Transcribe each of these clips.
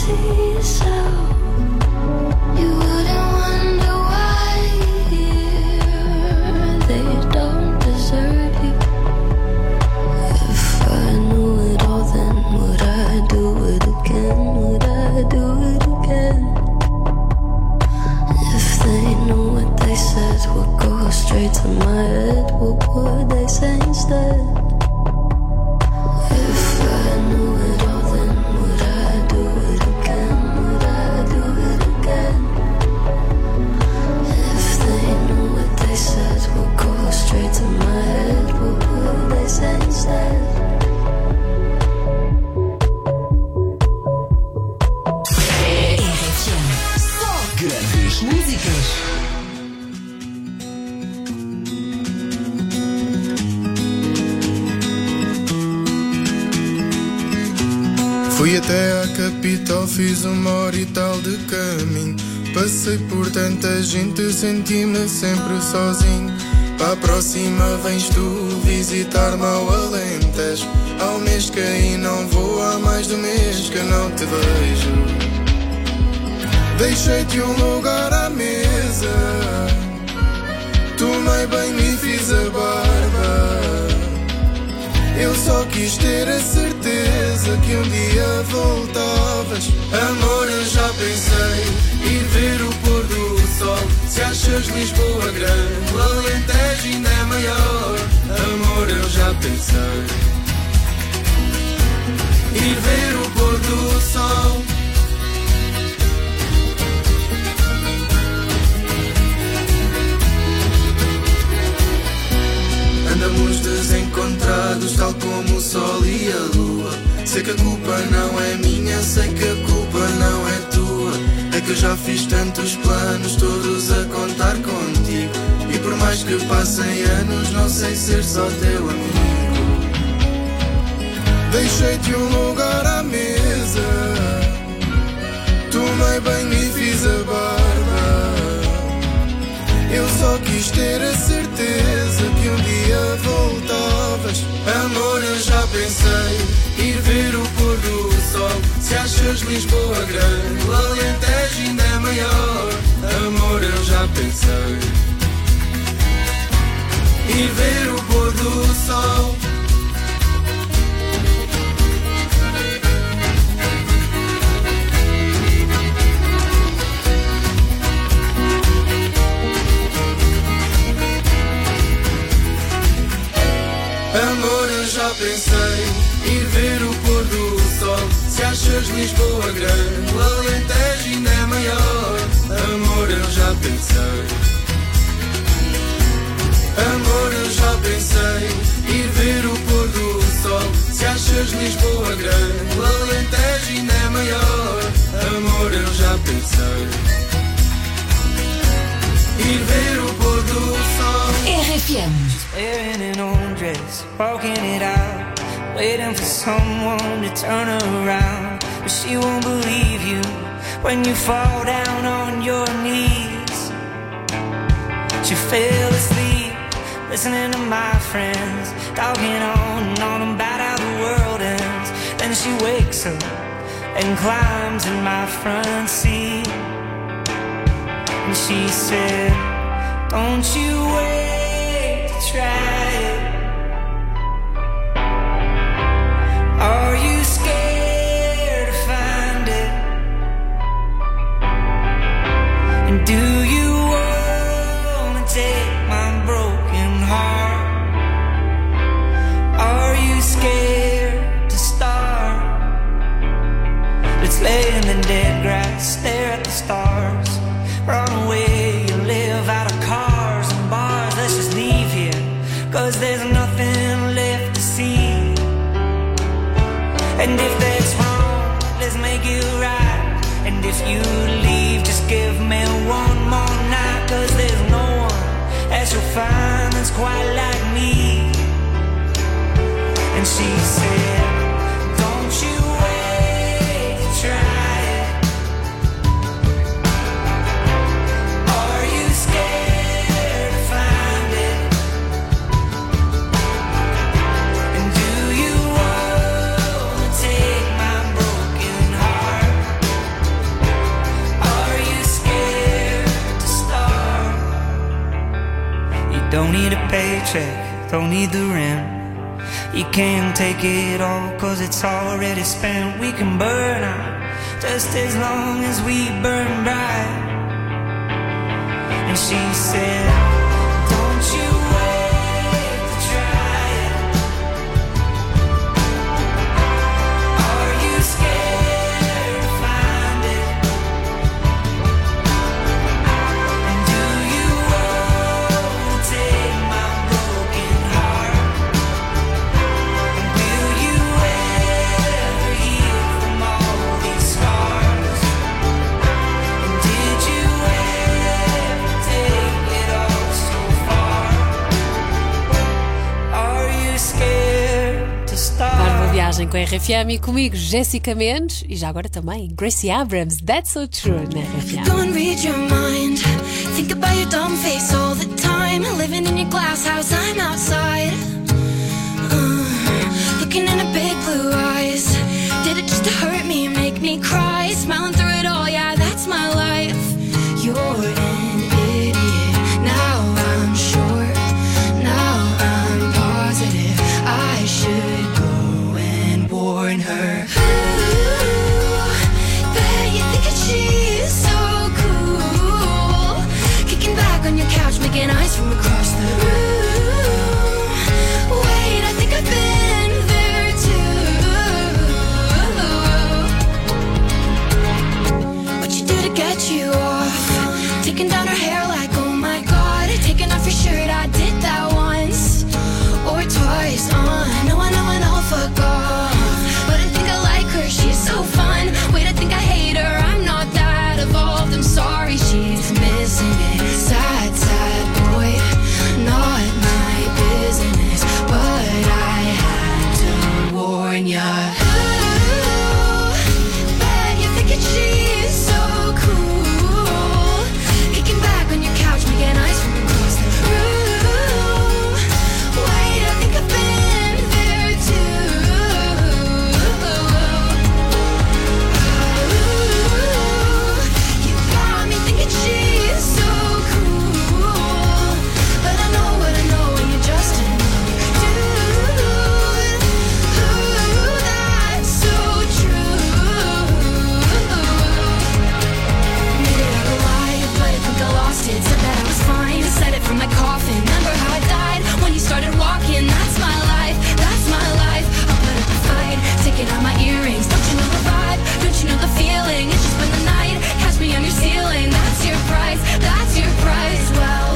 see yourself. You wouldn't wonder why here they don't deserve you. If I knew it all, then would I do it again? Would I do it again? If they knew what they said would go straight to my head, what would they say instead? If I knew it all, then would I do it again? Would I do it again? If they knew what they said would go straight to my head, what would they say instead? RFM. Só grandes músicas. Fui até à capital, fiz 1 hora e tal de caminho. Passei por tanta gente, senti-me sempre sozinho. Para a próxima vens tu visitar-me ao Alentejo. Há um mês que aí não vou, há mais de um mês que não te vejo. Deixei-te um lugar à mesa, tomei banho e fiz a barba. Eu só quis ter a certeza que um dia voltavas. Amor, eu já pensei ir ver o pôr do sol. Se achas Lisboa grande, o Alentejo ainda é maior. Amor, eu já pensei ir ver o pôr do sol. Andamos desencontrados, tal como o sol e a lua. Sei que a culpa não é minha, sei que a culpa não é tua. É que eu já fiz tantos planos, todos a contar contigo. E por mais que passem anos, não sei ser só teu amigo. Deixei-te um lugar à mesa, tomei banho e fiz a barba. Eu só quis ter a certeza que um dia voltavas. Amor, eu já pensei ir ver o pôr do sol. Se achas Lisboa grande, o Alentejo ainda é maior. Amor, eu já pensei ir ver o pôr do sol. Amor, eu já pensei ir ver o pôr do sol. Se achas Lisboa grande, o Alentejo ainda é maior. Amor, eu já pensei. Amor, eu já pensei ir ver o pôr do sol. Se achas Lisboa grande, o Alentejo ainda é maior. Amor, eu já pensei ir ver o pôr do sol. RFM. Wearing an old dress, walking it out, waiting for someone to turn around. But she won't believe you when you fall down on your knees. She fell asleep, listening to my friends, talking on and on about how the world ends. Then she wakes up and climbs in my front seat. And she said, don't you wait to try it. Are you scared to find it? And do you wanna take my broken heart? Are you scared to start? Let's lay in the dead grass, stare at the stars, run away and live out of cars and bars. Let's just leave here, 'cause there's nothing left to see. And if that's wrong, let's make it right. And if you leave, just give me one more night. 'Cause there's no one else you'll find that's quite like me. And she said, don't you wait to try it. Are you scared to find it? And do you wanna take my broken heart? Don't need a paycheck, don't need the rent. You can't take it all, cause it's already spent. We can burn out just as long as we burn bright. And she said, don't you wait to try it. Are you scared to find it? And do you want to take my broken heart? And will you ever heal from all these scars? And did you ever take it all so far? Are you scared to start? Para uma viagem com a RFM e comigo, Jéssica Mendes e já agora também Gracie Abrams. That's so true na RFM. Go and read your mind. Think about your dumb face all the time. Living in your glass house, I'm outside. Looking in her big blue eyes. Did it just to hurt me, make me cry? Smiling through it all, yeah, that's my life. You're an idiot. Now I'm sure. Now I'm positive. I should go and warn her. Ooh, bet you think that she's so cool. Kicking back on your couch, making eyes from across the room. Wait, I think I've been there too. What you do to get you off? Taking down her hair like, oh my god. Taking off your shirt, I did that once or twice. I know, fuck off. But I think I like her, she's so fun. Wait, I think I hate her, I'm not that evolved. I'm sorry, she's missing it. Sad, sad boy, not my business. But I had to warn ya. Ooh, bet you're thinking she's so cool. Kicking back on your couch, making eyes from across the room. Wait, I think I've been there too. Ooh, you got me thinking she's so cool. But I know what I know, and you're just another dude. Ooh, that's so true. Made it out alive, but I think I lost it. Said that I was fine, said it from my coffin. Remember how I died when you started walking? That's my life, that's my life. I'll put up a fight, taking out my earrings. Don't you know the vibe? Don't you know the feeling? It's just been the night, catch me on your ceiling. That's your price, that's your price. Well,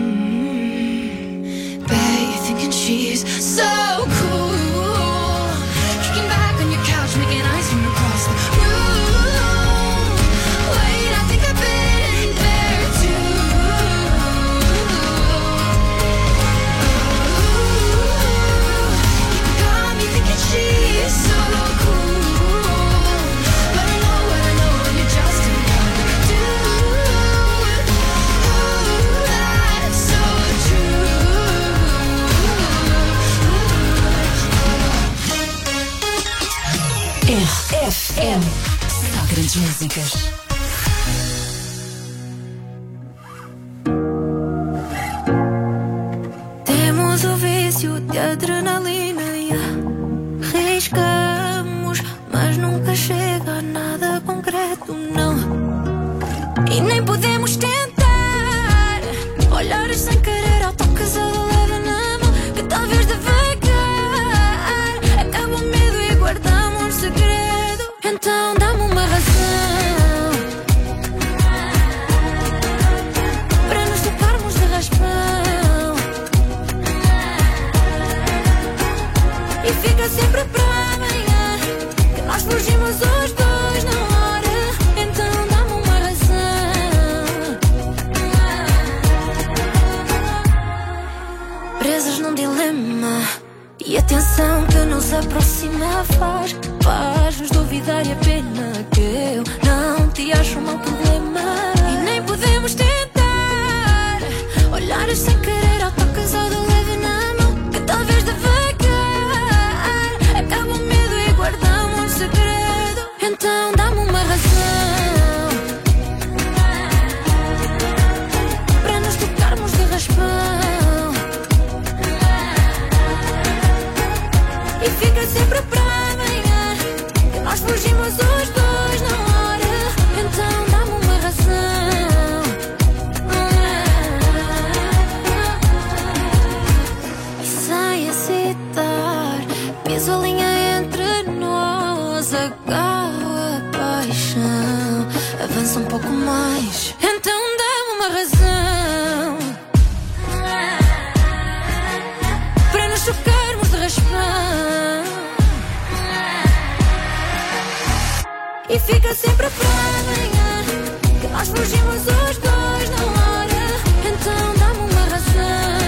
bet you're thinking she's so cool. Kicking back on your couch, making eyes from across the room. Wait, I think I've been there too. You got me thinking she's so cool. But I know what I know, and you're just another dude. Ooh, that's so true. RFM. Só grandes músicas. Temos o vício de adrenalina, riscamos, mas nunca chega a nada concreto, não. E nem podemos tentar olhar sem querer ao toque de leve na mão, que talvez devagar acaba o medo e guardamos um segredo. Então dá-me uma razão para nos tocarmos de raspão. E fica sempre para amanhã que nós fugimos os dois na hora. Então dá-me uma razão. Presas num dilema, e a tensão que nos aproxima faz-nos duvidar, e a pena que eu não te acho um mau problema. E nem podemos tentar olhar sem querer ao toque de leve na mão, que talvez devagar acaba o medo e guardamos um segredo. Então dá-me uma razão para nos tocarmos de raspão. fugimos os dois na hora, então dá-me uma razão. E sem hesitar, piso a linha entre nós, agarro a paixão, avança um pouco mais, então dá-me uma razão para nos chocarmos de raspão. E fica sempre para amanhã que nós fugimos os dois na hora, então dá-me uma razão.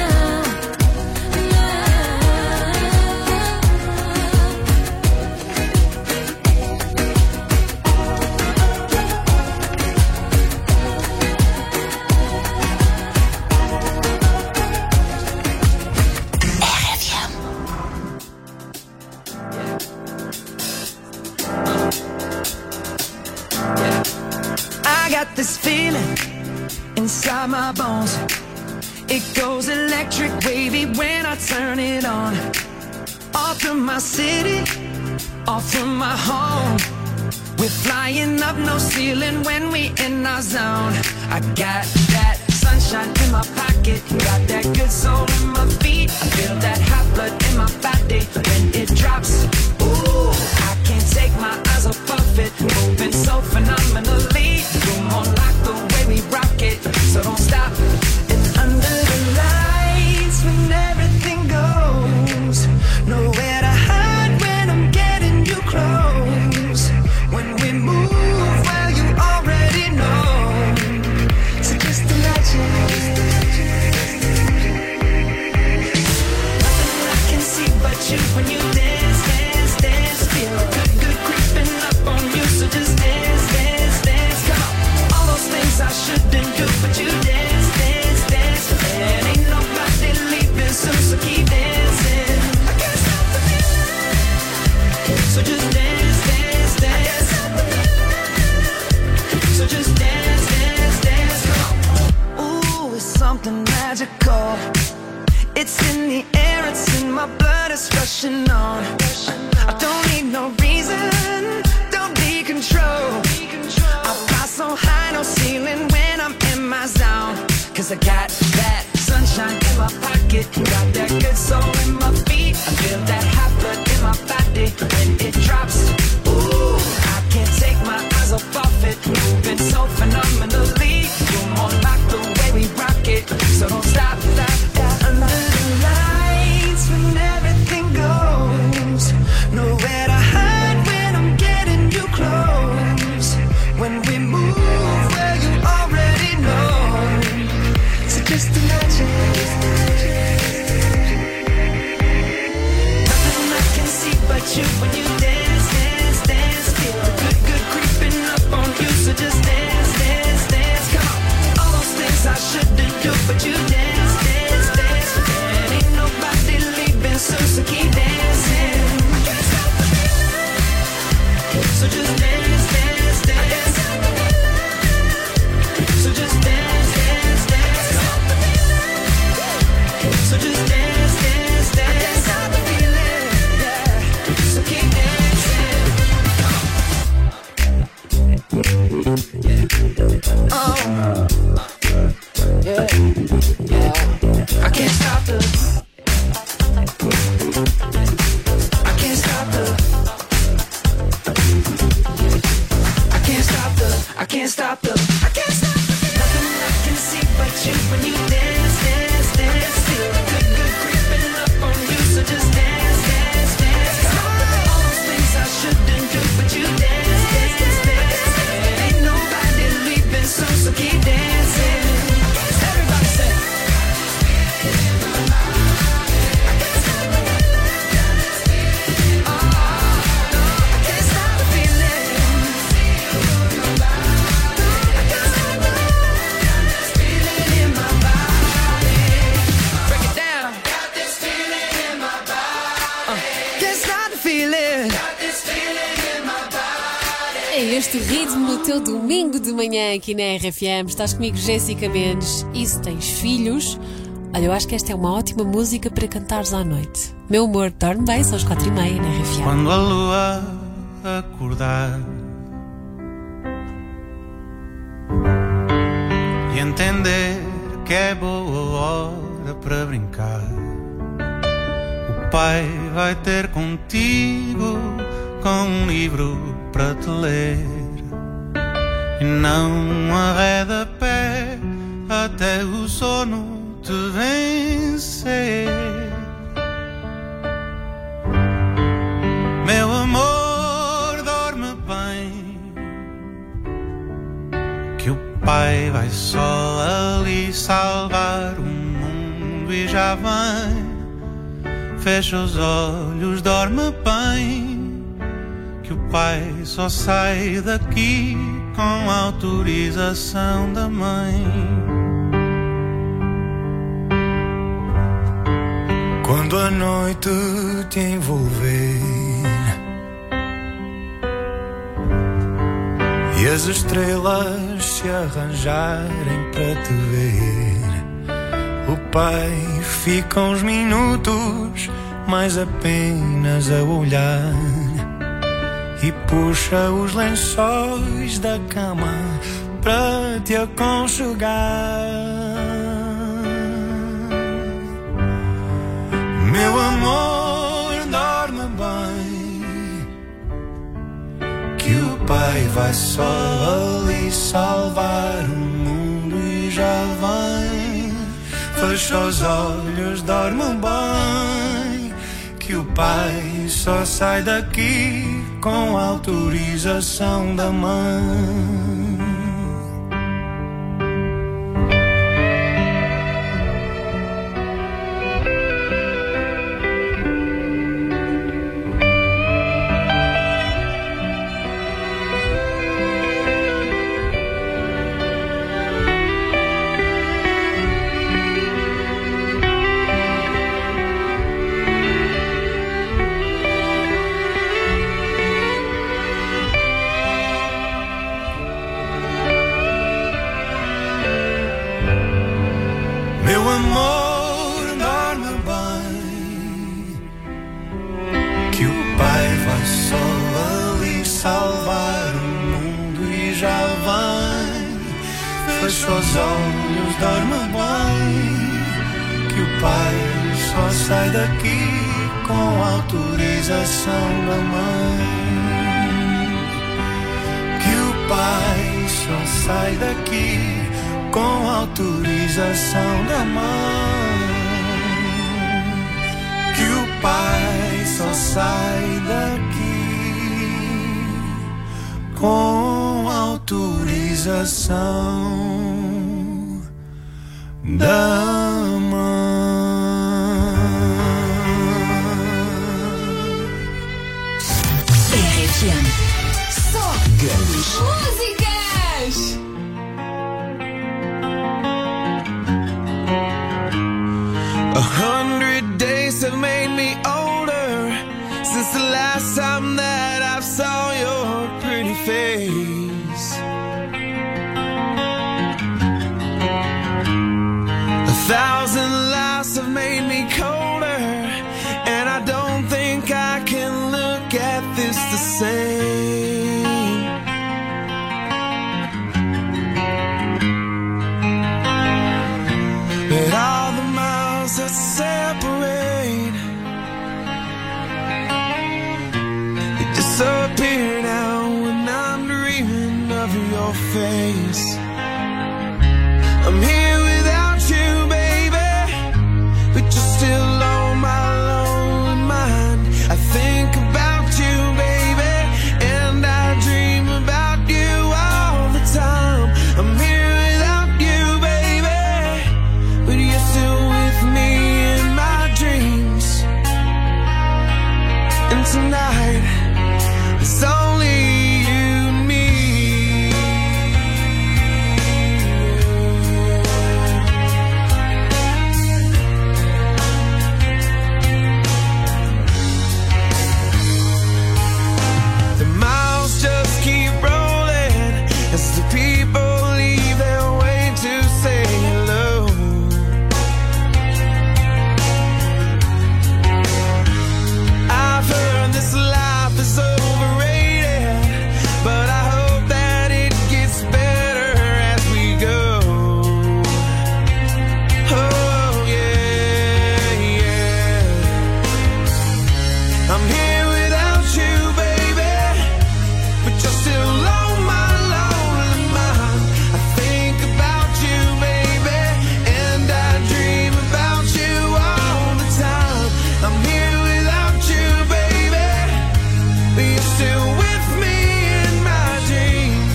I got this feeling inside my bones. It goes electric wavy when I turn it on. Off from my city, off from my home. We're flying up no ceiling when we in our zone. I got that sunshine in my pocket, got that good soul in my feet. I feel that hot blood in my body when it drops. Ooh, I can't take my eyes off of it, moving so phenomenally. You're more like the way we rock it, so don't stop. And under the lights when everything goes, nowhere to hide when I'm getting you close. When we move, well you already know. So just imagine. Nothing I can see but you when you dance, dance, dance. Feel good, good creeping up on you. So just dance, dance, dance. Come on. All those things I shouldn't do, but you dance, dance, dance. And ain't nobody leaving soon, so keep dancing. I can't stop the feeling. So just dance, dance, dance. So just dance, dance, dance. Come on. Ooh, it's something magical. It's in the air, it's in my blood, it's rushing on. I don't need no reason, don't need control. I fly so high, no ceiling when I'm in my zone. Cause I got that sunshine in my pocket, got that good soul in my feet. I feel that hot blood in my body when it drops. Ooh, I can't take my eyes off of it, moving so phenomenally. You're more like the way we rock it, so don't stop, stop, stop. Under the lights when everything goes, nowhere to hide when I'm getting you close. When we move, well you already know. So just imagine. Nothing I can see but you when you dance, dance, dance. Feel good, good creeping up on you. So just dance, dance, dance. Come on. All those things I shouldn't do, but you dance, dance, dance. And ain't nobody leaving soon, so keep dancing. I can't stop the feeling. So just dance, dance, dance. So just dance, dance, dance. So just dance, dance, dance. I can't stop the feeling, yeah. So keep dancing. Oh, yeah, yeah. I can't stop the. I can't stop the. I can't stop the. I can't stop the. I can't stop the. Nothing I can see but you when you dance, dance, dance. Feel good, good creeping up on you. So just dance, dance, dance. All those things I shouldn't do, but you dance, dance, dance. And ain't nobody leaving soon, so keep dancing. Everybody say. É este o ritmo do teu domingo de manhã aqui na RFM. Estás comigo, Jéssica Mendes. E se tens filhos, olha, eu acho que esta é uma ótima música para cantares à noite. Meu amor, dorme bem, são as 4h30 na RFM. Quando a lua acordar e entender que é boa hora para brincar. O pai vai ter contigo com um livro para te ler e não arreda pé até o sono te vencer. Meu amor, dorme bem, que o pai vai só ali salvar o mundo e já vem. Fecha os olhos, dorme bem, que o pai só sai daqui com autorização da mãe. Quando a noite te envolver e as estrelas se arranjarem para te ver, o pai fica uns minutos mais apenas a olhar e puxa os lençóis da cama para te aconchegar. Meu amor, dorme bem, que o pai vai só ali salvar o mundo e já vem. Fecha os olhos, dorme bem, que o pai só sai daqui com autorização da mãe. Fecha os olhos, dorme bem, que o pai só sai daqui com autorização da mãe. Que o pai só sai daqui com autorização da mãe. Que o pai só sai daqui com autorização da mãe. RFM. Só grandes músicas. 100 days have made me older since the last time that I saw your pretty face. 1,000 lives have made me colder, and I don't think I can look at this the same. But all the miles that separate, they disappear now when I'm dreaming of your face. I'm here without you, baby, but you're still on my lonely mind. I think about you, baby, and I dream about you all the time. I'm here without you, baby, but you're still with me in my dreams. And tonight, it's only you and me. still on my lonely mind. I think about you, baby, and I dream about you all the time. I'm here without you, baby, but you're still with me in my dreams.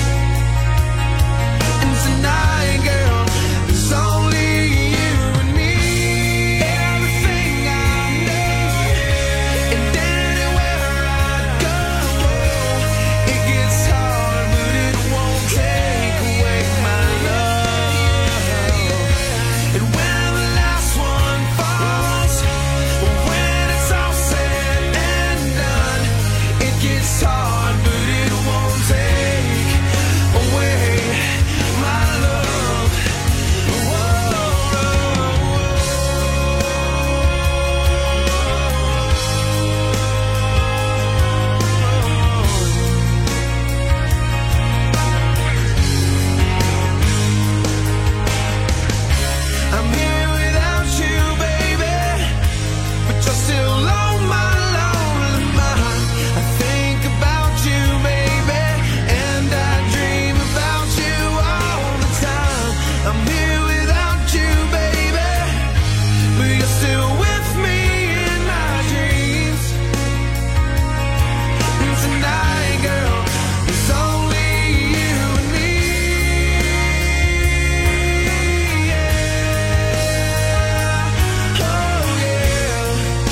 And tonight, girl, it's only you and me. Everything I know, and anywhere I go, it gets hard, but it won't take away my love. And when the last one falls, when it's all said and done, it gets hard, but it won't take away my love. I'm here without you, baby, but you're still on my lonely mind. I think about you, baby, and I dream about you all the time. I'm here without you, baby, but you're still with me in my dreams. And tonight, girl, it's only you and me. Yeah. Oh, yeah.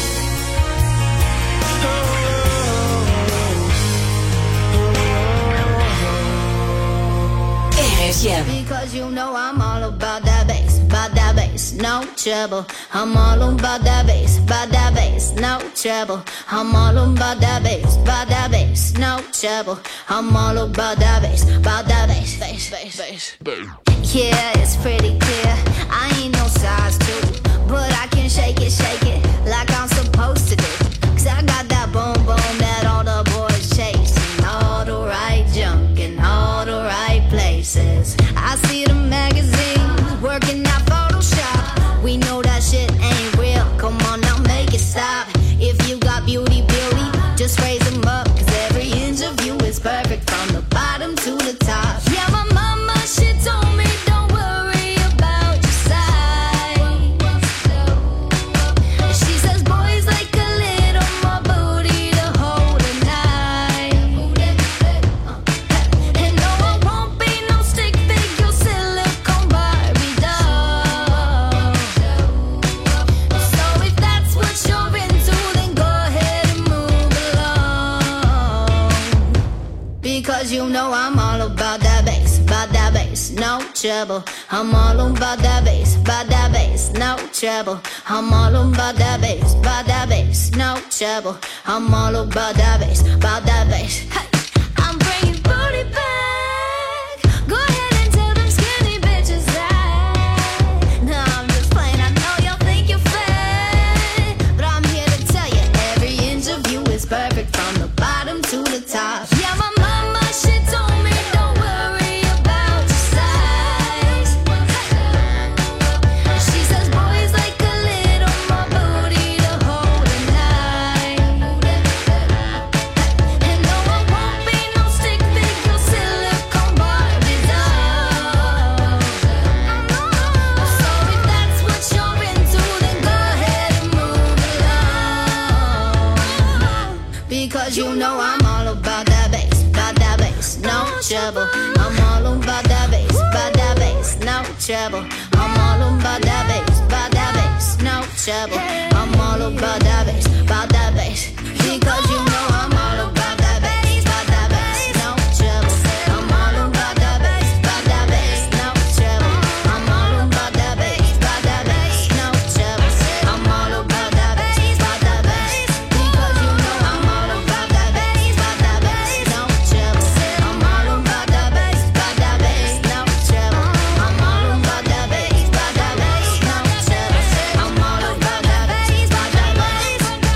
RFM. Because you know I'm all about that bass, no trouble. I'm all about that bass, no trouble. I'm all about that bass, no trouble. I'm all about that bass, bass. Yeah, it's pretty clear. I ain't no size 2, but I can shake it like I'm supposed to do. 'Cause I got that boom boom that all the boys chase, and all the right junk in all the right places. I see the magazines working out Photoshop. We know that shit ain't real. Come on now, make it stop. If you got beauty, just raise them up. 'Cause every inch of you is perfect from the bottom to the top. Yeah, my mama, she told me don't worry about your size. She says boys like a little more booty to hold at night. And no, I won't be no stick figure silicone Barbie doll. So if that's what you're into, then go ahead and move along. Because you know I'm all about that bass, no trouble. I'm all about that bass, no trouble. I'm all about that bass, no trouble. I'm all about that bass, Hey, I'm bringing booty back. Go ahead and tell them skinny bitches that. No, I'm just playing. I know y'all think you're fat, but I'm here to tell you every inch of you is perfect from the bottom to the top. Yeah, my mama, she told me don't worry about your size. She says boys like a little more booty to hold at night. And no, I won't be no stick figure silicone Barbie doll. So if that's what you're into, then go ahead and move along. Because you know I'm all about that bass, no trouble. I'm all about that bass, no trouble. I'm all about that bass, no trouble. I'm all about that bass, because you know I'm all about that bass, no trouble. I'm all about that bass, no trouble. I'm all about that bass, no trouble. I'm all about that bass, because you know I'm all about that bass, no trouble. I'm all about that bass, no trouble. I'm all about that bass, no trouble. I'm all about that bass,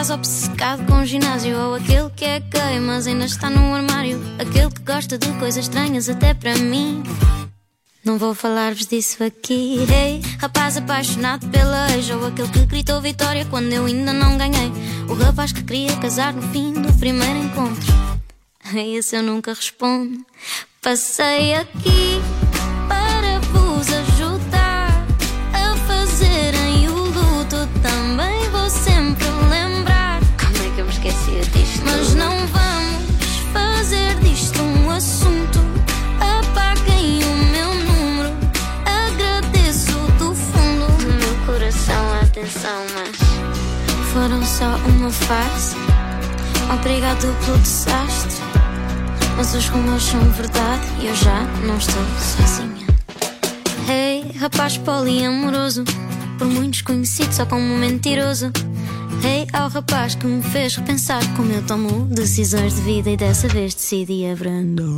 rapaz obcecado com o ginásio, ou aquele que é gay, mas ainda está no armário, aquele que gosta de coisas estranhas até para mim. Não vou falar-vos disso aqui. Hey, rapaz apaixonado pela ex, ou aquele que gritou vitória quando eu ainda não ganhei, o rapaz que queria casar no fim do primeiro encontro. A esse eu nunca respondo. Passei aqui para vos ajudar a fazerem o luto. Também vou sempre lembrar. Como é que eu me esquecia disto? Mas não vamos fazer disto um assunto. Apaguem o meu número. Agradeço do fundo do meu coração a atenção, mas foram só uma fase. Obrigado pelo desastre, mas os rumores são verdade e eu já não estou sozinha. Hey, rapaz poliamoroso, por muitos conhecido só como um mentiroso. Hey, ao rapaz que me fez repensar como eu tomo decisões de vida e dessa vez decidi abrandar.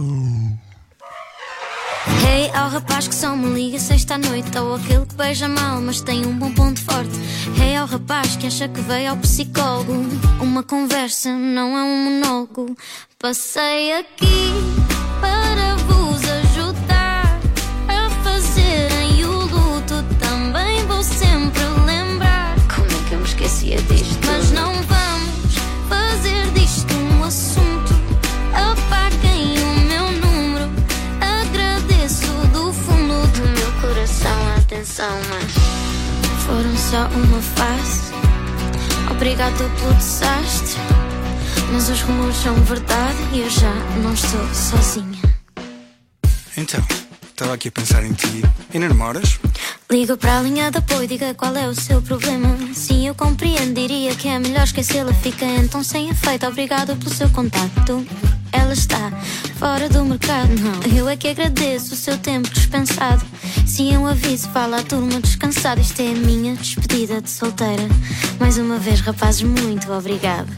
Hey, ao rapaz que só me liga sexta à noite, ou aquele que beija mal mas tem um bom ponto forte. Hey, ao rapaz que acha que veio ao psicólogo, uma conversa não é um monólogo. Passei aqui para vos ajudar a fazerem o luto. Também vou sempre lembrar. Como é que eu me esquecia disto? Mas não vamos fazer disto um assunto. Apaguem o meu número. Agradeço do fundo do meu coração a atenção, mas foram só uma fase. Obrigado pelo desastre, mas os rumores são verdade e eu já não estou sozinha. Então, estava aqui a pensar em ti. Ainda namoras? Liga para a linha de apoio, diga qual é o seu problema. Sim, eu compreendo, diria que é melhor esquecê-la. Fica então sem efeito, obrigado pelo seu contacto. Ela está fora do mercado, não. Eu é que agradeço o seu tempo dispensado. Sim, eu aviso, fala à turma descansada. Isto é a minha despedida de solteira. Mais uma vez, rapazes, muito obrigado.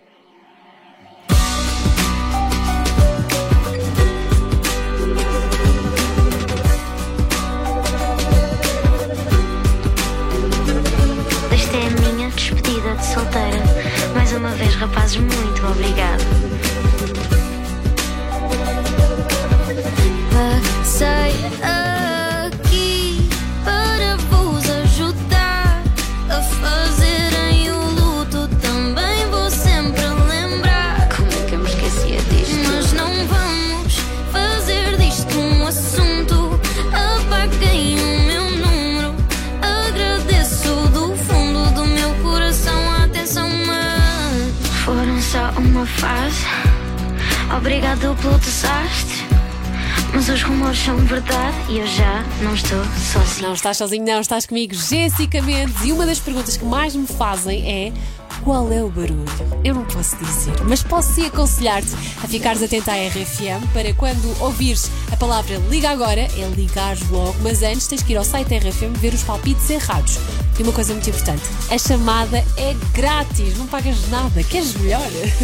Esta é a minha despedida de solteira. Mais uma vez, rapazes, muito obrigado. Passei aqui para vos ajudar a fazerem o luto. Também vou sempre lembrar. Como é que eu me esquecia disto? Mas não vamos fazer disto um assunto. Apaguem o meu número. Agradeço do fundo do meu coração a atenção, mas foram só uma fase. Obrigado pelo desastre, mas os rumores são verdade e eu já não estou sozinho. Não estás sozinho, não, estás comigo, Jéssica Mendes. E uma das perguntas que mais me fazem é: qual é o barulho? Eu não posso dizer, mas posso aconselhar-te a ficares atento à RFM para quando ouvires a palavra liga agora, é ligares logo, mas antes tens que ir ao site da RFM ver os palpites errados. E uma coisa muito importante, a chamada é grátis, não pagas nada, queres melhor?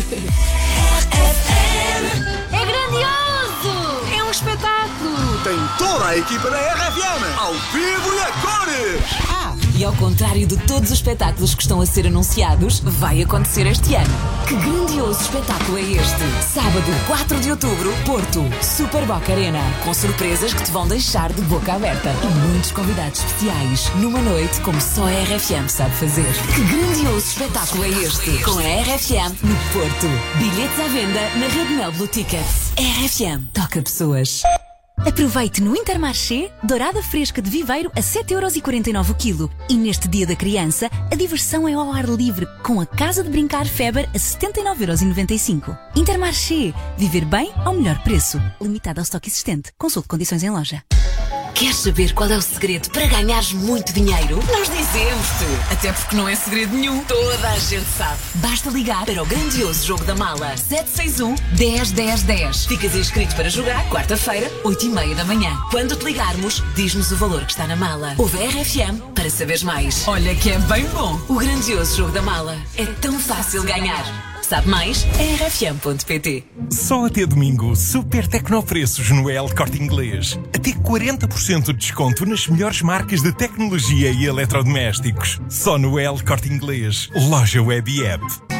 É grandioso! É um espetáculo! Tem toda a equipa da RFM ao vivo e a cores! E ao contrário de todos os espetáculos que estão a ser anunciados, vai acontecer este ano. Que grandioso espetáculo é este? Sábado, 4 de outubro, Porto, Super Boca Arena. Com surpresas que te vão deixar de boca aberta. E muitos convidados especiais. Numa noite como só a RFM sabe fazer. Que grandioso espetáculo é este? Com a RFM no Porto. Bilhetes à venda na Rede Mel Blue Tickets. RFM toca pessoas. Aproveite no Intermarché dourada fresca de viveiro a 7,49€ o quilo. E neste Dia da Criança, a diversão é ao ar livre, com a Casa de Brincar Feber a 79,95€. Intermarché. Viver bem ao melhor preço. Limitado ao estoque existente. Consulte condições em loja. Queres saber qual é o segredo para ganhares muito dinheiro? Nós dizemos-te! Até porque não é segredo nenhum. Toda a gente sabe. Basta ligar para o grandioso jogo da mala. 761-10-10-10. Ficas inscrito para jogar quarta-feira, 8h30 da manhã. Quando te ligarmos, diz-nos o valor que está na mala. Ouve a RFM para saberes mais. Olha que é bem bom. O grandioso jogo da mala. É tão fácil ganhar. Sabe mais? É rfm.pt. Só até domingo, super tecnopreços no El Corte Inglês. Até 40% de desconto nas melhores marcas de tecnologia e eletrodomésticos. Só no El Corte Inglês. Loja Web e App.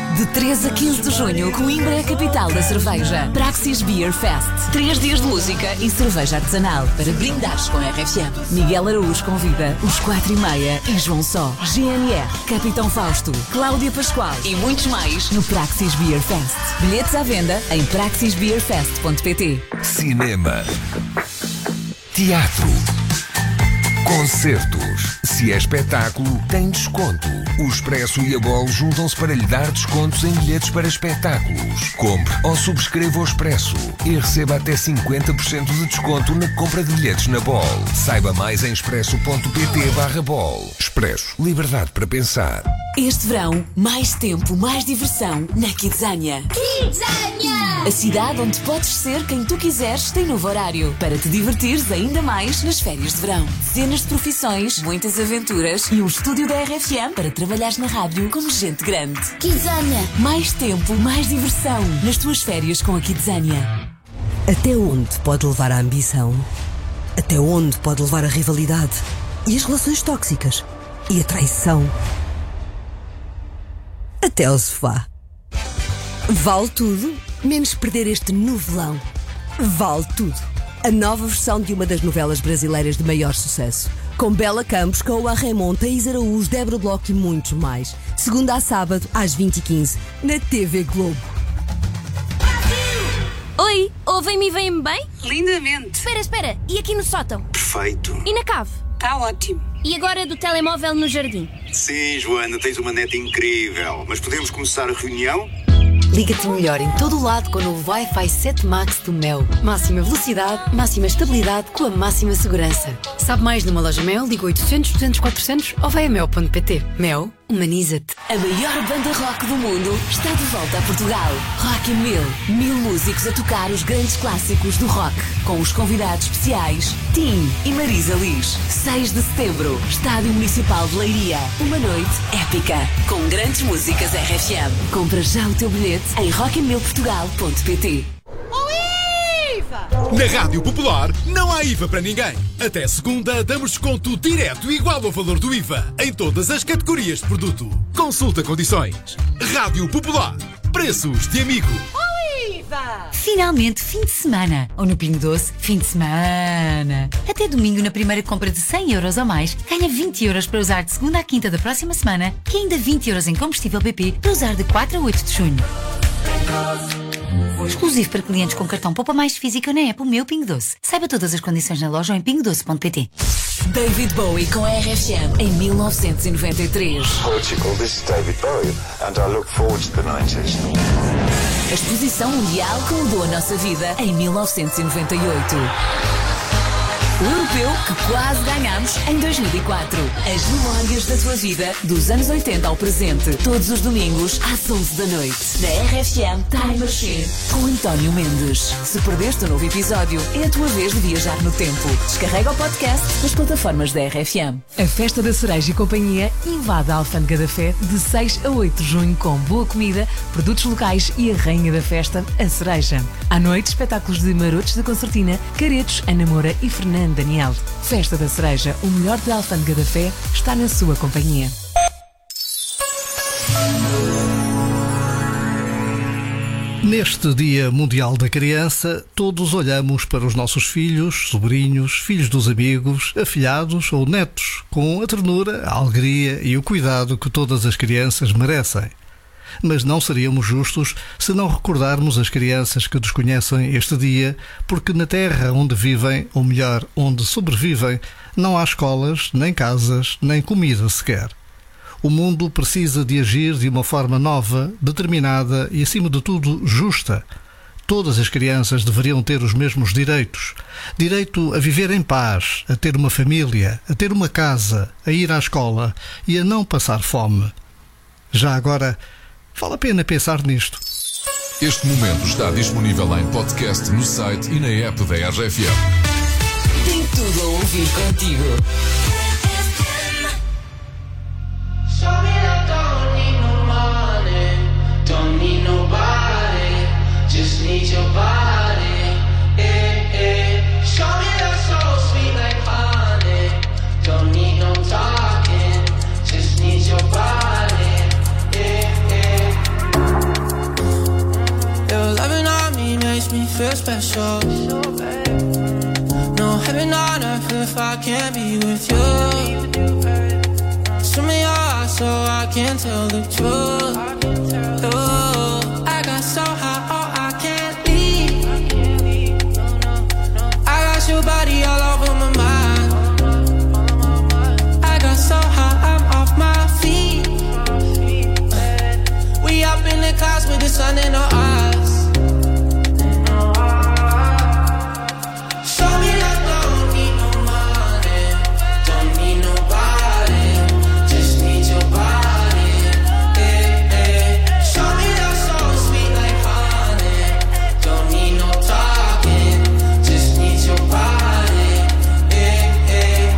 De 3 a 15 de junho, Coimbra é a capital da cerveja. Praxis Beer Fest. 3 dias de música e cerveja artesanal para brindares com a RFM. Miguel Araújo convida os 4:30 e João Só, GNR, Capitão Fausto, Cláudia Pascoal e muitos mais no Praxis Beer Fest. Bilhetes à venda em praxisbeerfest.pt. Cinema, teatro, concertos. Se é espetáculo, tem desconto. O Expresso e a Bol juntam-se para lhe dar descontos em bilhetes para espetáculos. Compre ou subscreva o Expresso e receba até 50% de desconto na compra de bilhetes na Bol. Saiba mais em expresso.pt/Bol. Expresso. Liberdade para pensar. Este verão, mais tempo, mais diversão na Kidzania. Kidzania! A cidade onde podes ser quem tu quiseres tem novo horário para te divertires ainda mais nas férias de verão. Dezenas de profissões, muitas aventuras e um estúdio da RFM para trabalhares na rádio como gente grande. Kidzania! Mais tempo, mais diversão nas tuas férias com a Kidzania. Até onde pode levar a ambição? Até onde pode levar a rivalidade? E as relações tóxicas? E a traição? Até ao sofá. Vale tudo, menos perder este novelão. Vale tudo. A nova versão de uma das novelas brasileiras de maior sucesso. Com Bela Campos, Coa Raymond, Thaís Araújo, Débora Bloch e muitos mais. Segunda a sábado, às 20h15, na TV Globo. Oi, ouvem-me e veem-me bem? Lindamente. Espera, e aqui no sótão? Perfeito. E na cave? Está ótimo. E agora do telemóvel no jardim? Sim, Joana, tens uma neta incrível. Mas podemos começar a reunião? Liga-te melhor em todo o lado com o novo Wi-Fi 7 Max do Mel. Máxima velocidade, máxima estabilidade com a máxima segurança. Sabe mais numa loja Mel? Liga 800 200 400 ou vai a mel.pt. Mel, humaniza-te. A maior banda rock do mundo está de volta a Portugal. Rock in 1000. 1000 músicos a tocar os grandes clássicos do rock. Com os convidados especiais Tim e Marisa Liz. 6 de setembro, Estádio Municipal de Leiria. Uma noite épica, com grandes músicas RFM. Compra já o teu bilhete em rockinmilportugal.pt. Na Rádio Popular não há IVA para ninguém. Até segunda damos desconto direto igual ao valor do IVA em todas as categorias de produto. Consulta condições. Rádio Popular. Preços de amigo. Finalmente, fim de semana. Ou no Pingo Doce, fim de semana. Até domingo, na primeira compra de 100 euros ou mais, ganha 20 euros para usar de segunda à quinta da próxima semana e ainda 20 euros em combustível BP para usar de 4 a 8 de junho. Exclusivo para clientes com cartão Poupa Mais Física na app O Meu Pingo Doce. Saiba todas as condições na loja ou em pingodoce.pt. David Bowie com a RFM em 1993. Portugal, this is David Bowie and I look forward to the 90s. A exposição mundial que mudou a nossa vida em 1998. O europeu que quase ganhámos em 2004. As memórias da tua vida dos anos 80 ao presente. Todos os domingos às 11 da noite. Na RFM Time Machine com António Mendes. Se perdeste um novo episódio, é a tua vez de viajar no tempo. Descarrega o podcast nas plataformas da RFM. A Festa da Cereja e Companhia invade a Alfândega da Fé de 6 a 8 de junho com boa comida, produtos locais e a rainha da festa, a cereja. À noite, espetáculos de Marotos da Concertina, Caretos, Ana Moura e Fernando Daniel. Festa da Cereja, o melhor da Alfândega da Fé, está na sua companhia. Neste Dia Mundial da Criança, todos olhamos para os nossos filhos, sobrinhos, filhos dos amigos, afilhados ou netos, com a ternura, a alegria e o cuidado que todas as crianças merecem. Mas não seríamos justos se não recordarmos as crianças que desconhecem este dia, porque na terra onde vivem, ou melhor, onde sobrevivem, não há escolas, nem casas, nem comida sequer. O mundo precisa de agir de uma forma nova, determinada e, acima de tudo, justa. Todas as crianças deveriam ter os mesmos direitos. Direito a viver em paz, a ter uma família, a ter uma casa, a ir à escola e a não passar fome. Já agora, vale a pena pensar nisto. Este momento está disponível em podcast no site e na app da RFM. Tem tudo a ouvir contigo. Don't need nobody, just need your body. Show me that so sweet like honey. Don't need no talking, just need your body. show. No heaven on earth if I can't be with you. Show me your eyes so I can tell the truth. Oh, I got so high, oh, I can't leave. I got your body all over my mind. I got so high, I'm off my feet. We up in the clouds with the sun in our eyes. Show me that don't need no money, don't need nobody, just need your body. Hey, hey. Show me that soul sweet like honey, don't need no talking, just need your body. Hey, hey.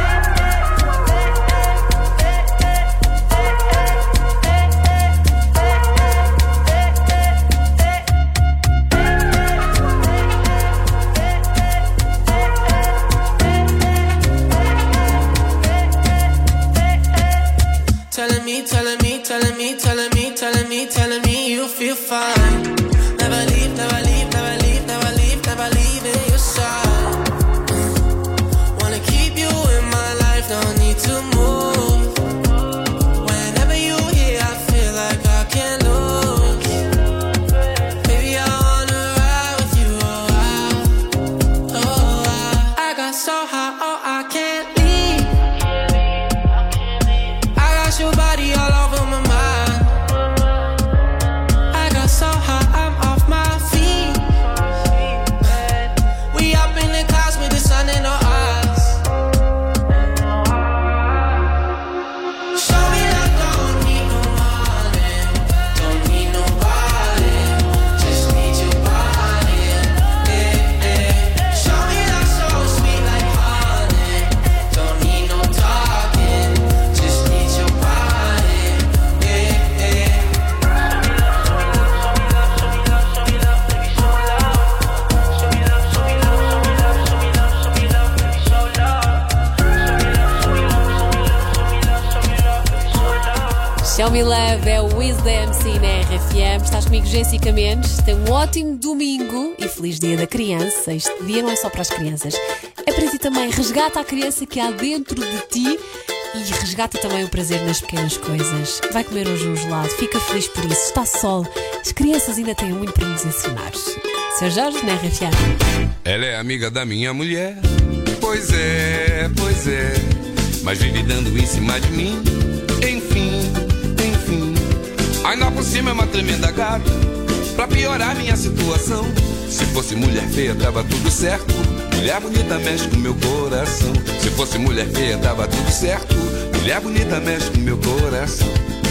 Telling me you feel fine. Never leave, never leave, never leave, never leave, never leave in your side. Wanna keep you in my life, don't need to move. Whenever you here, I feel like I can't lose. Baby, I wanna ride with you, I got so high, oh, I can't leave. I got your body all over my mind. So high, I'm off my feet. We up in the clouds with the sun in our eyes. Show me that don't need no money, don't need nobody, just need your body. Yeah, yeah. Show me that soul sweet like honey, don't need no talking, just need your body. Yeah, yeah. Show Me Love é o Wiz da MC na RFM. Estás comigo, Jéssica Mendes. Tem um ótimo domingo e feliz dia da criança. Este dia não é só para as crianças, é para ti também. Resgata a criança que há dentro de ti e resgata também o prazer nas pequenas coisas. Vai comer hoje um gelado, fica feliz por isso. Está sol, as crianças ainda têm muito para nos ensinar. Seu Jorge na RFM. Ela é amiga da minha mulher. Pois é, mas vive dando em cima de mim. Enfim, ainda por cima é uma tremenda gata. Pra piorar minha situação, se fosse mulher feia tava tudo certo. Mulher bonita mexe com meu coração. Se fosse mulher feia tava tudo certo. Mulher bonita mexe com meu coração.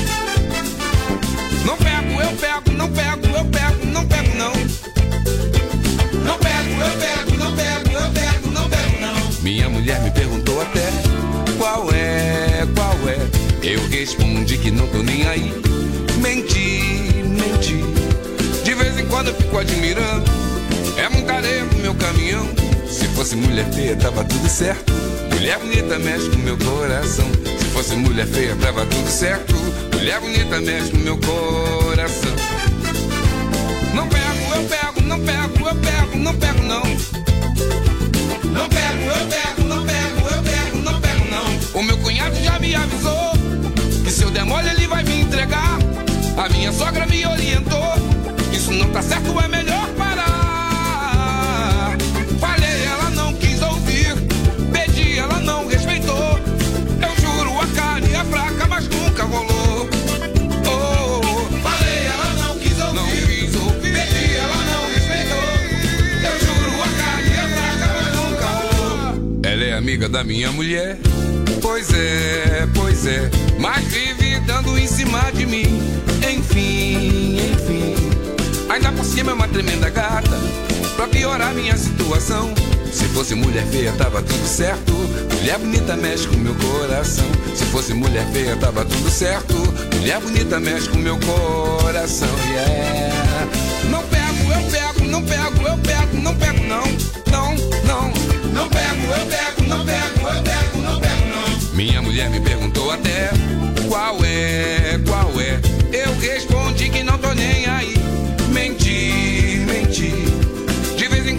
Não pego, eu pego, não pego, eu pego, não pego não. Não pego, eu pego, não pego, eu pego, não pego não. Minha mulher me perguntou até qual é. Eu respondi que não tô nem aí. Menti. De vez em quando eu fico admirando. É muita areia pro meu caminhão. Se fosse mulher feia tava tudo certo. Mulher bonita mexe com meu coração. Se fosse mulher feia tava tudo certo. Mulher bonita mexe com meu coração. Não pego, eu pego, não pego, eu pego, não pego não. Não pego, eu pego, não pego, eu pego, não pego não. O meu cunhado já me avisou que se eu der mole ele vai me entregar. A minha sogra me orientou, isso não tá certo, é melhor parar. Falei, ela não quis ouvir. Pedi, ela não respeitou. Eu juro, a carne é fraca, mas nunca rolou. Falei, ela não quis ouvir. Pedi, ela não respeitou. Eu juro, a carne é fraca, mas nunca rolou. Ela é amiga da minha mulher. Pois é, mas vive dando em cima de mim. Enfim, ainda por cima é uma tremenda gata. Pra piorar minha situação, se fosse mulher feia tava tudo certo. Mulher bonita mexe com meu coração. Se fosse mulher feia tava tudo certo. Mulher bonita mexe com meu coração, yeah. Não pego, eu pego, não pego, eu pego, não pego não. Não pego, eu pego, não pego, eu pego, não pego não. Minha mulher me perguntou até qual é. Eu respondi que não tô nem aí. Menti. De vez em quando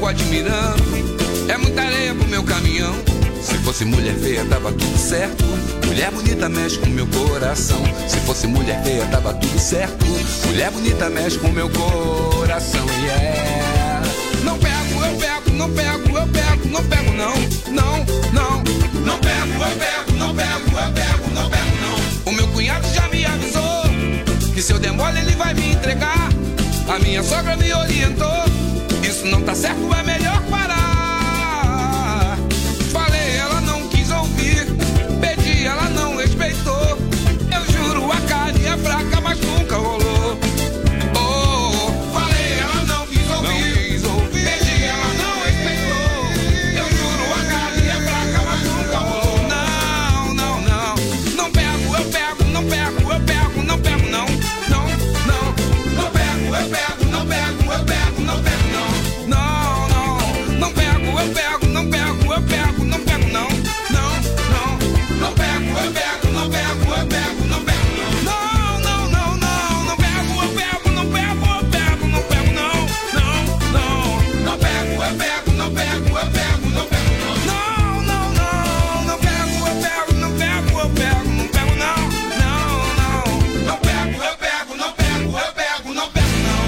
fico admirando. É muita areia pro meu caminhão. Se fosse mulher feia, tava tudo certo. Mulher bonita mexe com meu coração. Se fosse mulher feia, tava tudo certo. Mulher bonita mexe com meu coração, yeah. Não pego, eu pego, não pego, eu pego, não pego não, não, não. Não pego, eu pego, não pego, eu pego, não pego não. O meu cunhado já me avisou que se eu der mole ele vai me entregar. A minha sogra me orientou, isso não tá certo, é melhor parar. Falei, ela não quis ouvir, pedi, ela não respeitou. Eu juro, a carne é fraca, mas nunca rolou. Oh, falei, ela não quis ouvir, pedi, ela não respeitou. Eu juro, a carne é fraca, mas nunca rolou. Não, não, não, não pego, eu pego, não pego, eu pego, não pego não, não, não. Não pego, eu pego, não pego, eu pego, não pego não, não, não. Não pego, eu pego, não pego, eu pego, não pego não, não, não. Não pego, eu pego, não pego, eu pego, não pego não, não, não, não. Não pego, eu pego, não pego, eu pego, não pego não, não, não. Não pego, eu pego, não pego, eu pego, não pego não, não, não. Não pego, eu pego, não pego, eu pego, não pego não, não, não. Não pego, eu pego, não pego, eu pego, não pego não.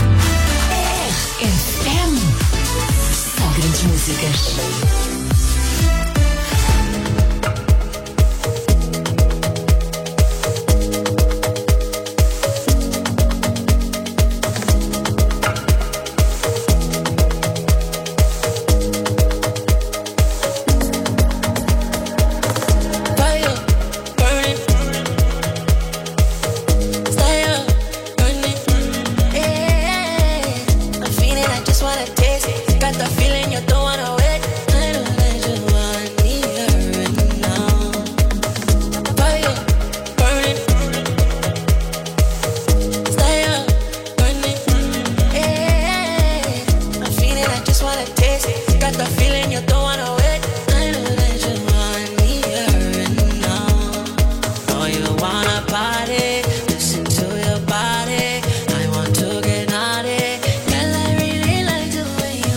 FM. Só grandes músicas. Fire, burning, stay up, burning, yeah. I'm feeling, I just wanna taste it. Got the feeling you don't wanna wait. I know that you want me right now. Fire, burning, stay up, burning, yeah. I'm feeling, I just wanna taste it. Got the feeling you don't wanna wait. I know that you want me right now. Oh, you wanna party? Listen to your body. I want to get naughty. Girl, I really like the way you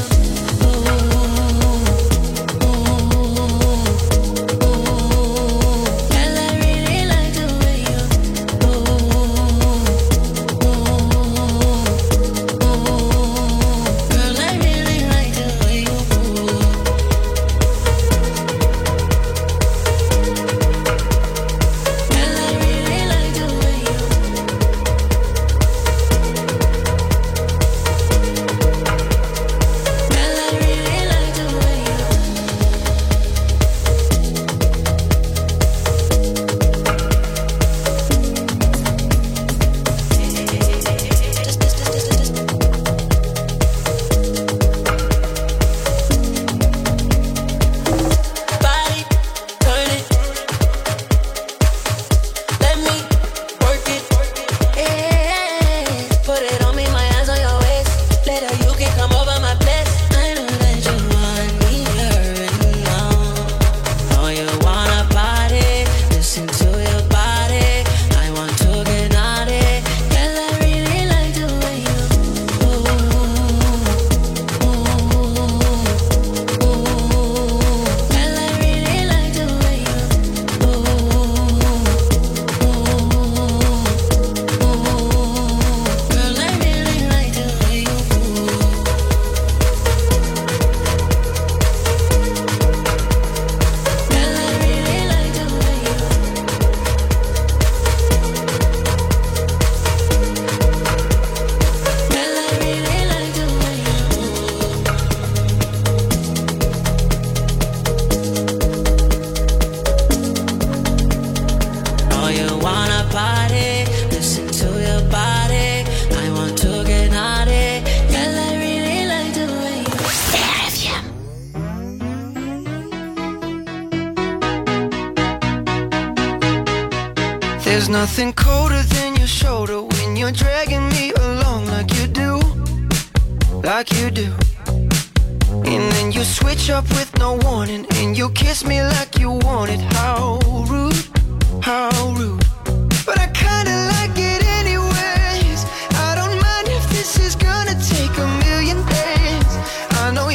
Girl, I really like the way you Girl, I really like the way you Girl, I really like the way you Girl, I really like the way you Body, turn it. Let me work it. Yeah. Put it on me, my hands on your waist. Later you can come over my place. I know that you want me right now. Oh, you wanna party? Listen to your body. I want to get naughty. Girl, I really like the way you Girl, I really like the way you Girl, I really like the way you Girl, I really like the way you Girl, I really like the way Oh, you wanna party? Listen to your body. I want to get naughty. Girl, I really like the way you There's nothing colder than your shoulder when you're dragging me along like you do, like you do. And then you switch up with no warning, and you kiss me like you want it. How rude, how rude. But I kinda like it anyways. I don't mind if this is gonna take a million days. I know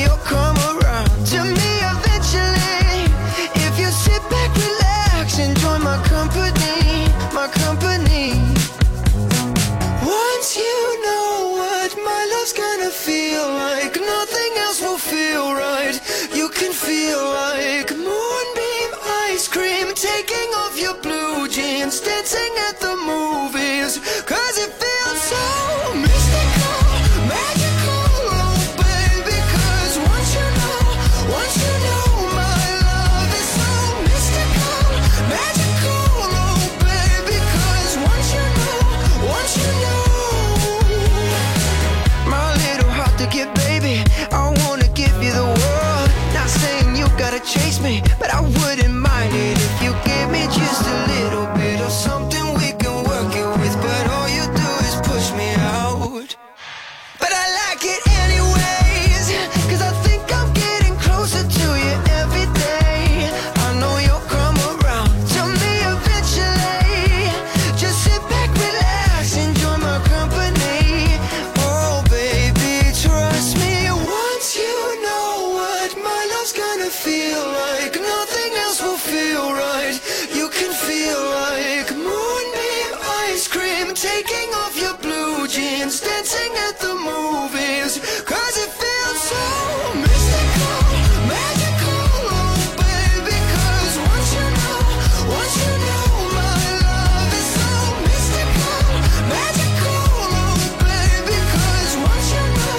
to chase me, but I wouldn't mind it if you give me just a little bit of something we can work it with. But all you do is push me out. But I like it anyways, 'cause I think I'm getting closer to you every day. I know you'll come around to me eventually. Just sit back, relax, enjoy my company. Oh baby, trust me, once you know what my love's gonna feel like, nothing else will feel right. You can feel like moonbeam ice cream, taking off your blue jeans, dancing at the movies, 'cause it feels so mystical, magical, oh baby. 'Cause once you know my love is so mystical, magical, oh baby. 'Cause once you know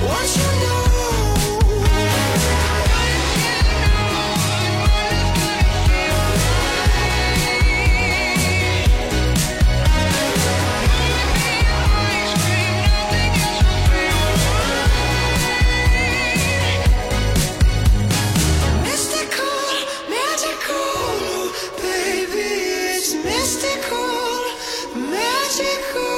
mystical, magical, baby, it's mystical, magical.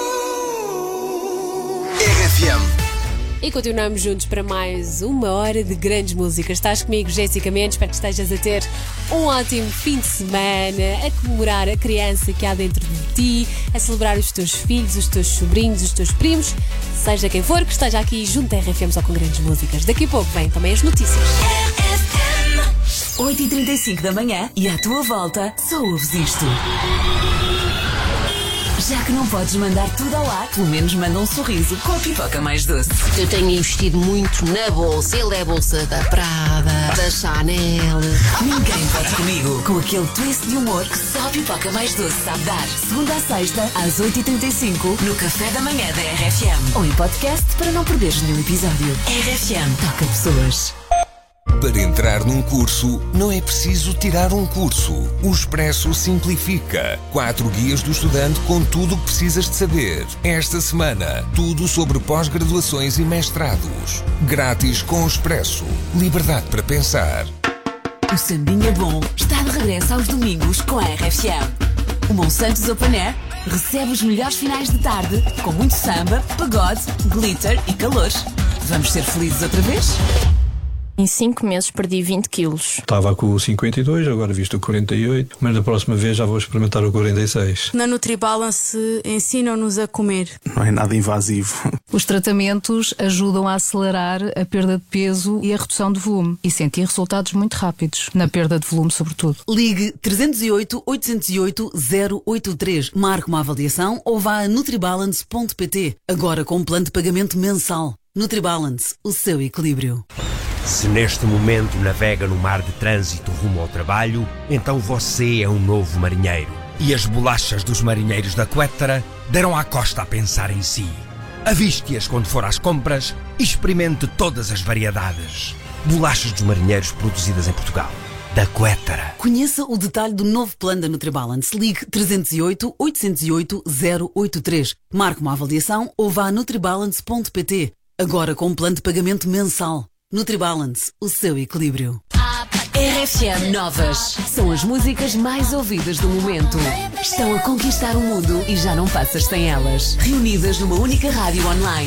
RFM. E continuamos juntos para mais uma hora de grandes músicas. Estás comigo, Jéssica Mendes. Espero que estejas a ter um ótimo fim de semana, a comemorar a criança que há dentro de ti, a celebrar os teus filhos, os teus sobrinhos, os teus primos, seja quem for que esteja aqui junto à RFM só com grandes músicas. Daqui a pouco vem também as notícias. 8h35 da manhã e à tua volta só ouves isto. Já que não podes mandar tudo ao ar, pelo menos manda um sorriso com a pipoca mais doce. Eu tenho investido muito na bolsa. Ele é a bolsa da Prada, da Chanel. Ninguém pode comigo. Com aquele twist de humor que só a pipoca mais doce sabe dar. Segunda a sexta, às 8h35, no Café da Manhã da RFM. Ou em podcast para não perderes nenhum episódio. RFM toca pessoas. Para entrar num curso, não é preciso tirar um curso. O Expresso simplifica. 4 guias do estudante com tudo o que precisas de saber. Esta semana, tudo sobre pós-graduações e mestrados. Grátis com o Expresso. Liberdade para pensar. O Sambinha Bom está de regresso aos domingos com a RFM. O Monsantos Open Air recebe os melhores finais de tarde com muito samba, pagode, glitter e calores. Vamos ser felizes outra vez? Em 5 meses perdi 20 quilos. Estava com o 52, agora visto o 48, mas da próxima vez já vou experimentar o 46. Na NutriBalance ensinam-nos a comer. Não é nada invasivo. Os tratamentos ajudam a acelerar a perda de peso e a redução de volume e sentir resultados muito rápidos, na perda de volume sobretudo. Ligue 308 808 083, marque uma avaliação ou vá a nutribalance.pt. Agora com um plano de pagamento mensal. NutriBalance, o seu equilíbrio. Se neste momento navega no mar de trânsito rumo ao trabalho, então você é um novo marinheiro. E as bolachas dos marinheiros da Quettara deram à costa a pensar em si. Aviste-as quando for às compras e experimente todas as variedades. Bolachas dos marinheiros produzidas em Portugal. Da Quettara. Conheça o detalhe do novo plano da NutriBalance. Ligue 308 808 083. Marque uma avaliação ou vá a nutribalance.pt. Agora com um plano de pagamento mensal. NutriBalance, o seu equilíbrio. RFM Novas. São as músicas mais ouvidas do momento. Estão a conquistar o mundo e já não passas sem elas. Reunidas numa única rádio online.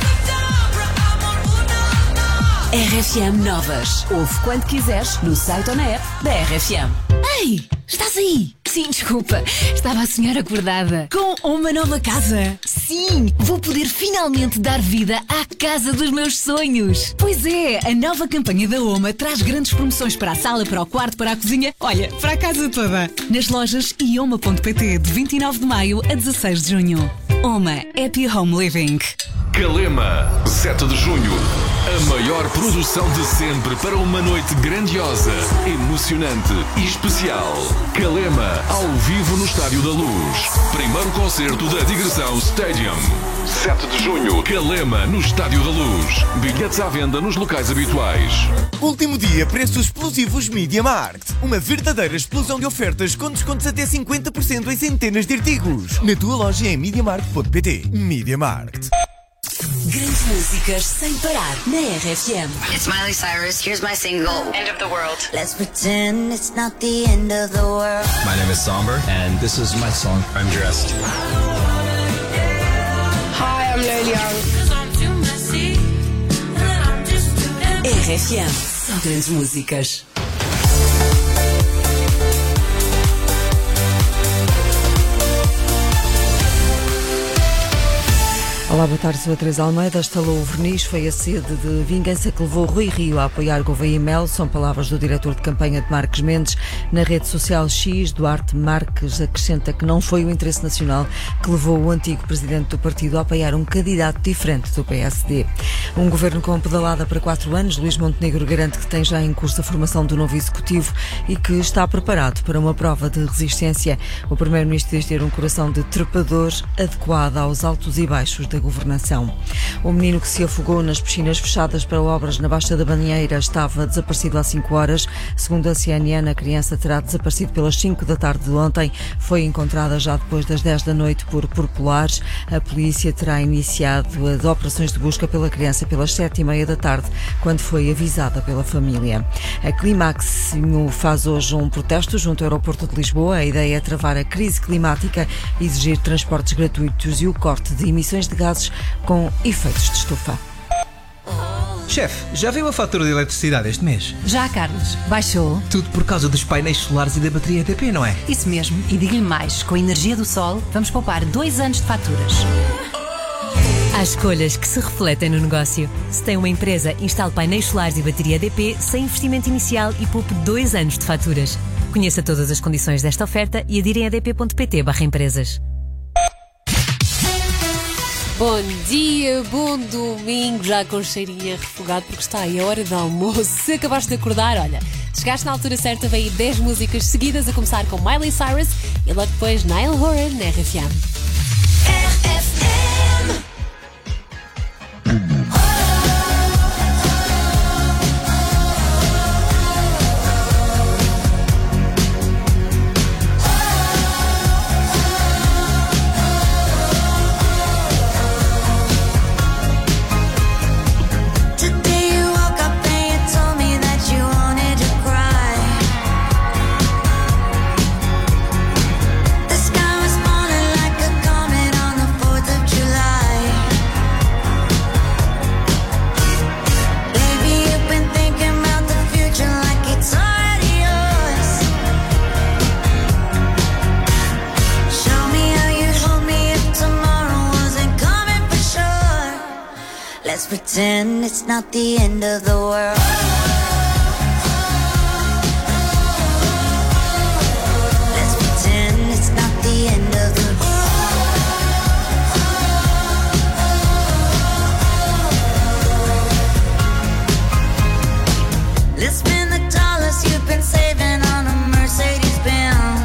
RFM Novas. Ouve quando quiseres, no site ou na app da RFM. Ei, estás aí? Sim, desculpa, estava a sonhar acordada. Com uma nova casa? Sim, vou poder finalmente dar vida à casa dos meus sonhos. Pois é, a nova campanha da Oma traz grandes promoções para a sala, para o quarto, para a cozinha, olha, para a casa toda. Nas lojas e oma.pt de 29 de maio a 16 de junho. Oma, Happy Home Living. Calema, 7 de junho. A maior produção de sempre para uma noite grandiosa, emocionante e especial. Calema, ao vivo no Estádio da Luz. Primeiro concerto da Digressão Stadium. 7 de junho, Calema, no Estádio da Luz. Bilhetes à venda nos locais habituais. Último dia, preços explosivos Media Markt. Uma verdadeira explosão de ofertas com descontos até 50% em centenas de artigos. Na tua loja em MediaMarkt.pt. Media Markt. Grandes músicas sem parar na RFM. It's Miley Cyrus. Here's my single, End of the World. Let's pretend it's not the end of the world. My name is Somber, and this is my song, I'm Dressed. Hi, I'm Neil Young. RFM, só grandes músicas. Olá, boa tarde, sou a Teresa Almeida. Estalou o verniz, foi a sede de vingança que levou Rui Rio a apoiar Gouveia e Mel. São palavras do diretor de campanha de Marques Mendes. Na rede social X, Duarte Marques acrescenta que não foi o interesse nacional que levou o antigo presidente do partido a apoiar um candidato diferente do PSD. Um governo com pedalada para 4 anos. Luís Montenegro garante que tem já em curso a formação do novo executivo e que está preparado para uma prova de resistência. O primeiro-ministro diz ter um coração de trepador adequado aos altos e baixos da governação. O menino que se afogou nas piscinas fechadas para obras na Baixa da Banheira estava desaparecido há 5 horas. Segundo a CNN, a criança terá desaparecido pelas 5 da tarde de ontem. Foi encontrada já depois das 10 da noite por populares. A polícia terá iniciado as operações de busca pela criança pelas 7h30 da tarde, quando foi avisada pela família. A Climáximo faz hoje um protesto junto ao aeroporto de Lisboa. A ideia é travar a crise climática, exigir transportes gratuitos e o corte de emissões de gases com efeitos de estufa. Chefe, já viu a fatura de eletricidade este mês? Já, Carlos. Baixou. Tudo por causa dos painéis solares e da bateria EDP, não é? Isso mesmo. E digo-lhe mais, com a energia do sol, vamos poupar 2 anos de faturas. Há escolhas que se refletem no negócio. Se tem uma empresa, instale painéis solares e bateria EDP sem investimento inicial e poupe 2 anos de faturas. Conheça todas as condições desta oferta e adira em edp.pt/empresas. Bom dia, bom domingo, já com cheirinho refogado, porque está aí a hora do almoço. Se acabaste de acordar, olha, chegaste na altura certa, vem aí 10 músicas seguidas, a começar com Miley Cyrus e logo depois Niall Horan na RFM. Let's pretend it's not the end of the world. Let's pretend it's not the end of the world. Let's spend the dollars you've been saving on a Mercedes Benz.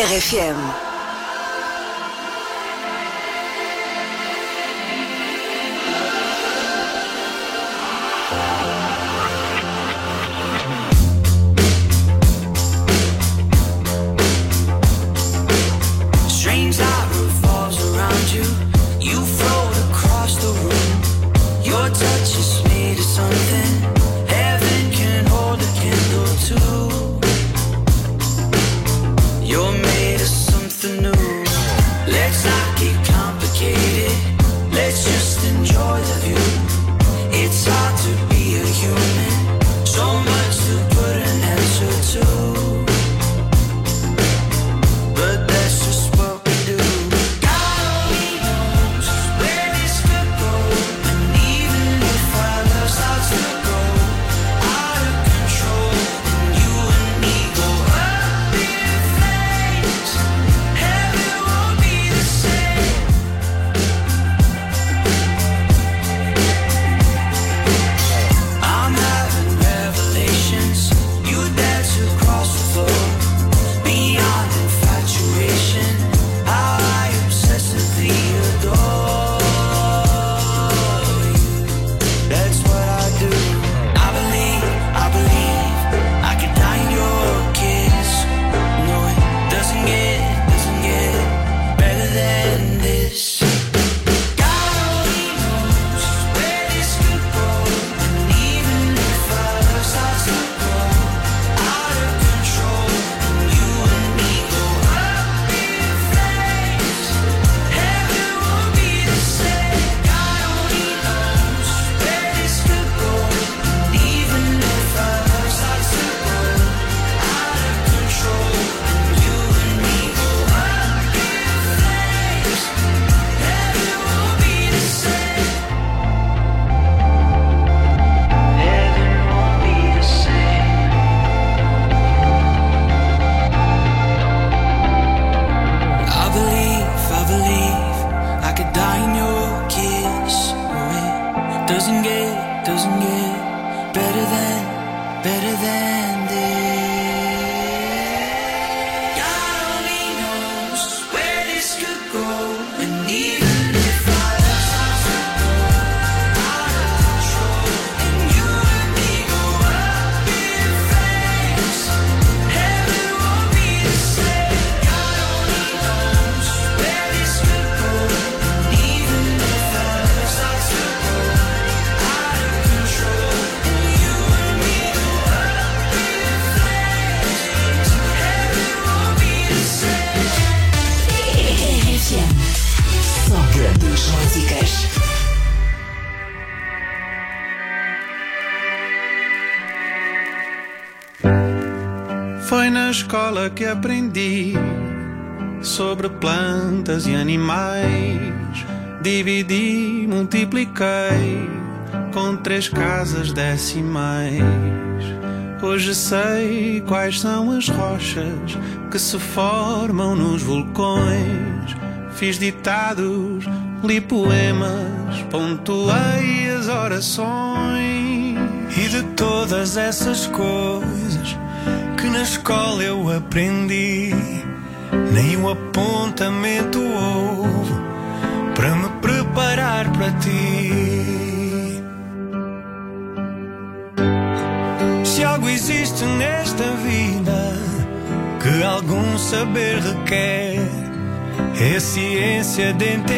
RFM. Strange light revolves around you. You float across the room. Your touch is made of something heaven can hold a candle to. You're made of something new. Let's not get complicated. Let's just enjoy the view. It's hard to be a human. So much to put an answer to. But that's just what we do. God only knows where this could go. And even if our love starts to go out of control, and you and me go up in flames, heaven won't be the same. I'm having revelations. You dance across the floor. Beyond infatuation, how I obsessively adore you. That's what I do. I believe I could die in your kiss. No, it doesn't get better than this. God only knows where this could go. And even if our love starts to go out of control, and you and me go up in flames, heaven won't be the same. God only knows where this could go. And even if our love starts to go out of control, and you and me go up in flames, heaven won't be the same. Heaven won't be the same. I believe I could die in your kiss. Oh, it doesn't get better than this. God only knows where this could go. And even if our love starts to go out of control, and you and me go up in flames, heaven won't be the same. God only knows where this could go. And even if our love starts to go out of control, and you and me go up in flames, heaven won't be the same. RFM. Só grandes músicas. Foi na escola que aprendi sobre plantas e animais. Dividi, multipliquei com 3 casas decimais. Hoje sei quais são as rochas que se formam nos vulcões. Fiz ditados, li poemas, pontuei as orações. E de todas essas coisas que na escola eu aprendi, nem um apontamento houve para me preparar para ti. Se algo existe nesta vida que algum saber requer, é a ciência de entender